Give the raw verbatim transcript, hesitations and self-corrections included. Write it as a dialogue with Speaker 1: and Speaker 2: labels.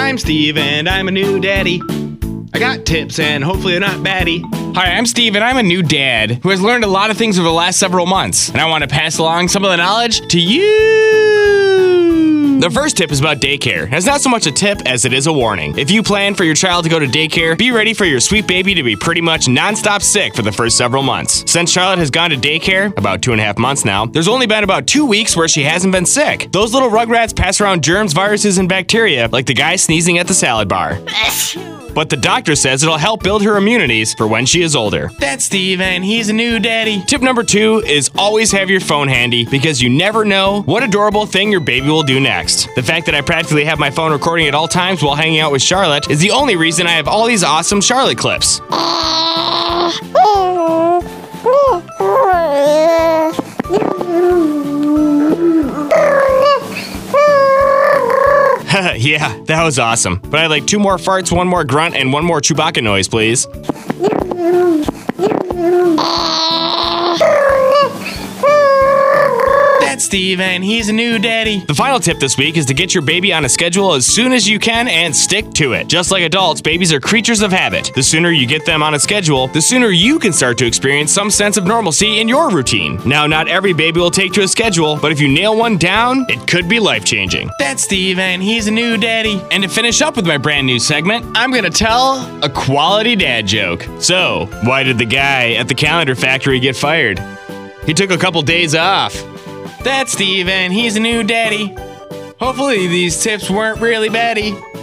Speaker 1: I'm Steve and I'm a new daddy. I got tips and hopefully they're not baddie.
Speaker 2: Hi, I'm Steve and I'm a new dad who has learned a lot of things over the last several months. And I want to pass along some of the knowledge to you. The first tip is about daycare. It's not so much a tip as it is a warning. If you plan for your child to go to daycare, be ready for your sweet baby to be pretty much nonstop sick for the first several months. Since Charlotte has gone to daycare, about two and a half months now, there's only been about two weeks where she hasn't been sick. Those little rugrats pass around germs, viruses, and bacteria like the guy sneezing at the salad bar. But the doctor says it'll help build her immunities for when she is older.
Speaker 1: That's Steve and he's a new daddy.
Speaker 2: Tip number two is always have your phone handy because you never know what adorable thing your baby will do next. The fact that I practically have my phone recording at all times while hanging out with Charlotte is the only reason I have all these awesome Charlotte clips. Yeah, that was awesome. But I'd like two more farts, one more grunt, and one more Chewbacca noise, please.
Speaker 1: That's Steve and he's a new daddy.
Speaker 2: The final tip this week is to get your baby on a schedule as soon as you can and stick to it. Just like adults, babies are creatures of habit. The sooner you get them on a schedule, the sooner you can start to experience some sense of normalcy in your routine. Now, not every baby will take to a schedule, but if you nail one down, it could be life-changing.
Speaker 1: That's Steve and he's a new daddy.
Speaker 2: And to finish up with my brand new segment, I'm gonna tell a quality dad joke. So, why did the guy at the calendar factory get fired? He took a couple days off.
Speaker 1: That's Steve and he's a new daddy. Hopefully these tips weren't really baddie.